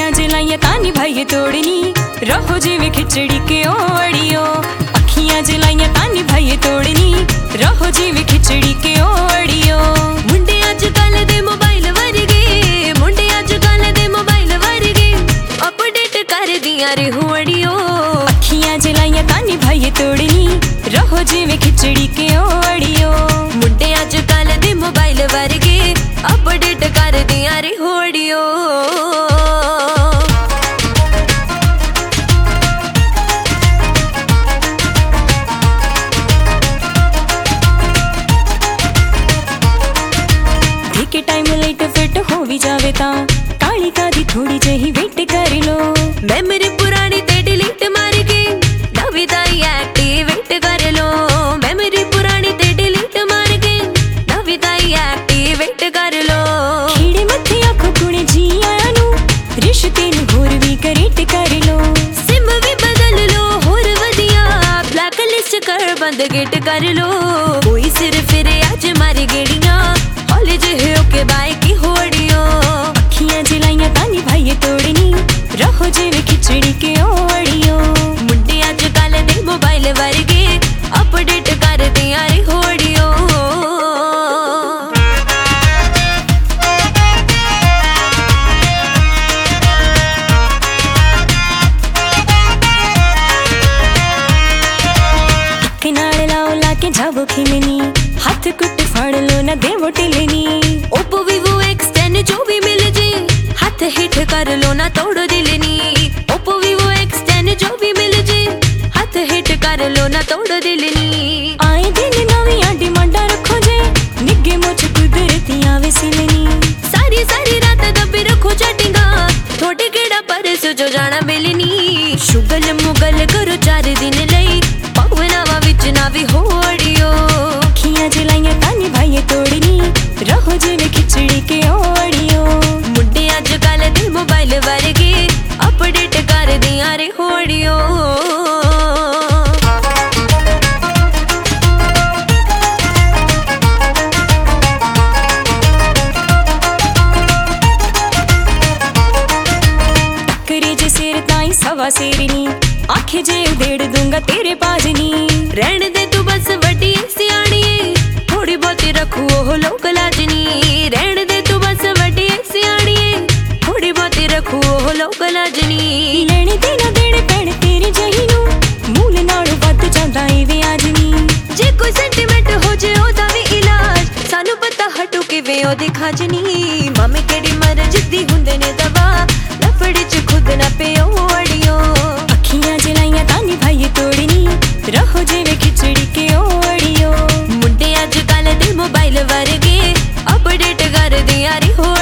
अखियां जलाइया तानी भाई तोड़नी रहो जिवें खिचड़ी के ओड़ियो। अखियां जलाइया तानी भाई तोड़नी रहो जिवें खिचड़ी के ओड़ियो। मुंडे अजकल दे मोबाइल वर्गे, मुंडे अजकल दे मोबाइल वर्गे अपडेट कर दियां रे हुड़ियो। अखियां जलाइया तानी भाई तोड़नी रहो जिवें खिचड़ी के ओड़ियो। मुंडे अजकल दे मोबाइल वर्गे अपडेट कर दियां रे हुड़ियो। के टाइम लाइट फिट हो भी जावे ता काली कादी थोड़ी जही वेट कर लो। मेमोरी पुरानी ते डिलीट मार के नवी दाई एक्टिवेट कर लो। मेमोरी पुरानी ते डिलीट मार के नवी दाई एक्टिवेट कर लो। खीड़े मथे आखो कुणे जी आया नु रिश्ते नु होर भी करेट कर लो। सिम भी बदल लो होर वधिया ब्लैक लिस्ट कर बंद गेट कर लो। कोई सिर फिर आज मारी गेड़ियां कॉलेज हो के बाई की होड़ियो। अखियां जलाइया तानी भाई तोड़नी रहो जिवें खिचड़ी के ओड़ियो। मुंडे अजकल दे मोबाइल वर्गे अपडेट कर दियां रे होड़ियो। एक नाल लाओ लाके जावो खिलनी हाथ कुट फड़ लो ना देवो टिलनी। ओप्पो वीवो X10 जो भी मिल जे हाथ हिट कर लो ना तोड़ो दिलनी। ओप्पो वीवो X10 जो भी मिल जे हाथ हिट कर लो ना तोड़ो दिलनी। आए दिन नवियां डिमांडा रखो जे निगे मुझ कुदरतियां विसलनी। सारी सारी रात दबे रखो चटिंगा थोड़े केड़ा परस जो जाना मिलनी। शुगल मुगल करो 4 दिन लई पवनावा विच ना भी होड़ियो। अखियां जलाइया तानी भाई तोड़नी रहो जिवें खिचड़ी के ओड़ियो। मुंडे अजकल दे मोबाइल वर्गे अपडेट कर दियां रे होड़ियो। करे जे सिर ताई सवा सेरनी आखे जे उधेड़ दूंगा तेरे पाजनी। रहन दे तू बस वड्डी सियाणी थोड़ी बहुती रखू ओह लोक लाजनी। रहन दे तू बस वड्डी सियाणी थोड़ी बहुती रखू ओह लोक लाजनी। लेने देना देने पैण तेरे जही नू मूल नालों वध जांदा ए व्याजनी। जे कोई सेंटीमेंट हो जे ओदा भी इलाज सानू पता हटू किवें ओदी खाजनी। मामे केड़ी मर्ज दी हुंदे ने दवा लफड़ी च खुद ना पियो अड़ियो। अखियां जलाइया तानी भाई तोड़नी रहो जिवें खिचड़ी के ओड़ियो। मुंडे अजकल दे मोबाइल वर्गे अपडेट कर दियां रे हो।